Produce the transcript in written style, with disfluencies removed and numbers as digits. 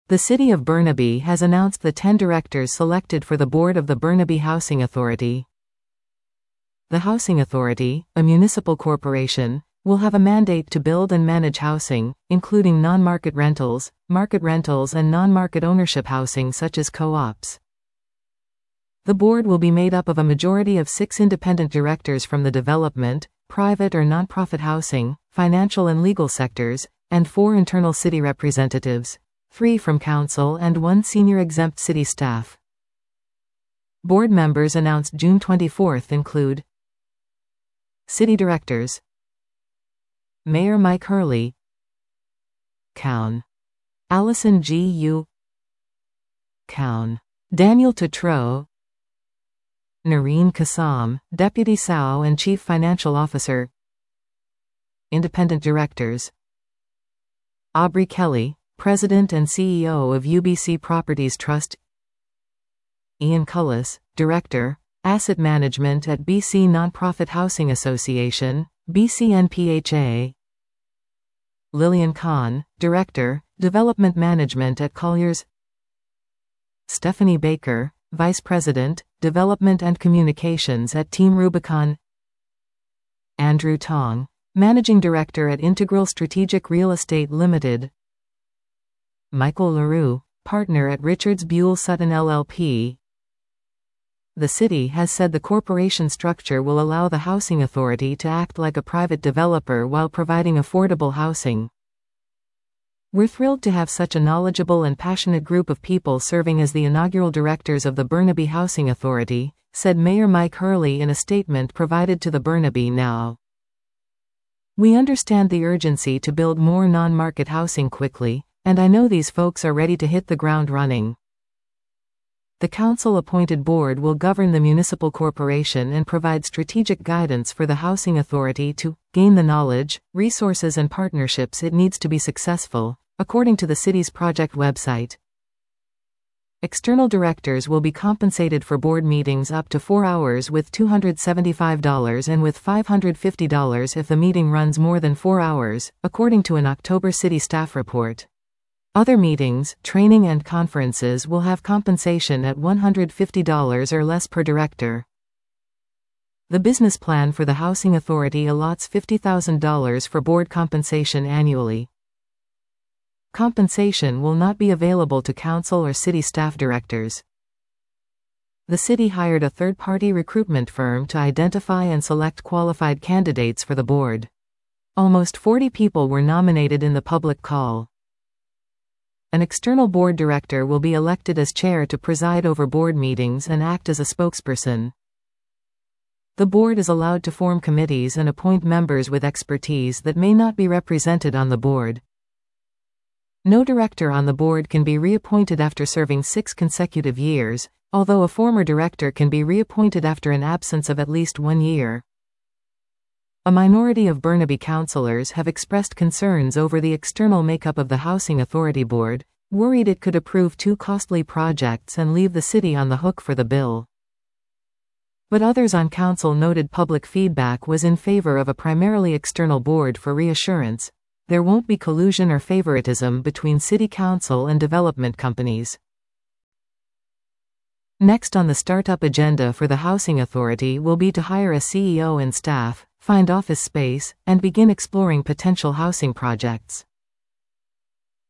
The City of Burnaby has announced the 10 directors selected for the board of the Burnaby Housing Authority. The Housing Authority, a municipal corporation, will have a mandate to build and manage housing, including non-market rentals, market rentals and non-market ownership housing such as co-ops. The board will be made up of a majority of 6 independent directors from the development, private or non-profit housing, financial and legal sectors, and 4 internal city representatives, 3 from council and 1 senior exempt city staff. Board members announced June 24 include City Directors: Mayor Mike Hurley, Cown. Allison G. U. Cown. Daniel Tatro, Noreen Kassam, Deputy SAO and Chief Financial Officer. Independent Directors: Aubrey Kelly, President and CEO of UBC Properties Trust. Ian Cullis, Director, Asset Management at BC Nonprofit Housing Association, BCNPHA. Lillian Kahn, Director, Development Management at Colliers. Stephanie Baker, Vice President, Development and Communications at Team Rubicon. Andrew Tong, Managing Director at Integral Strategic Real Estate Limited. Michael LaRue, Partner at Richards Buell Sutton LLP. The city has said the corporation structure will allow the housing authority to act like a private developer while providing affordable housing. We're thrilled to have such a knowledgeable and passionate group of people serving as the inaugural directors of the Burnaby Housing Authority, said Mayor Mike Hurley in a statement provided to the Burnaby Now. We understand the urgency to build more non-market housing quickly, and I know these folks are ready to hit the ground running. The council-appointed board will govern the municipal corporation and provide strategic guidance for the housing authority to gain the knowledge, resources and partnerships it needs to be successful, according to the city's project website. External directors will be compensated for board meetings up to 4 hours with $275 and with $550 if the meeting runs more than 4 hours, according to an October city staff report. Other meetings, training and conferences will have compensation at $150 or less per director. The business plan for the Housing Authority allots $50,000 for board compensation annually. Compensation will not be available to council or city staff directors. The city hired a third-party recruitment firm to identify and select qualified candidates for the board. Almost 40 people were nominated in the public call. An external board director will be elected as chair to preside over board meetings and act as a spokesperson. The board is allowed to form committees and appoint members with expertise that may not be represented on the board. No director on the board can be reappointed after serving 6 consecutive years, although a former director can be reappointed after an absence of at least 1 year. A minority of Burnaby councillors have expressed concerns over the external makeup of the Housing Authority Board, worried it could approve too costly projects and leave the city on the hook for the bill. But others on council noted public feedback was in favor of a primarily external board for reassurance there won't be collusion or favoritism between city council and development companies. Next on the startup agenda for the Housing Authority will be to hire a CEO and staff, find office space, and begin exploring potential housing projects.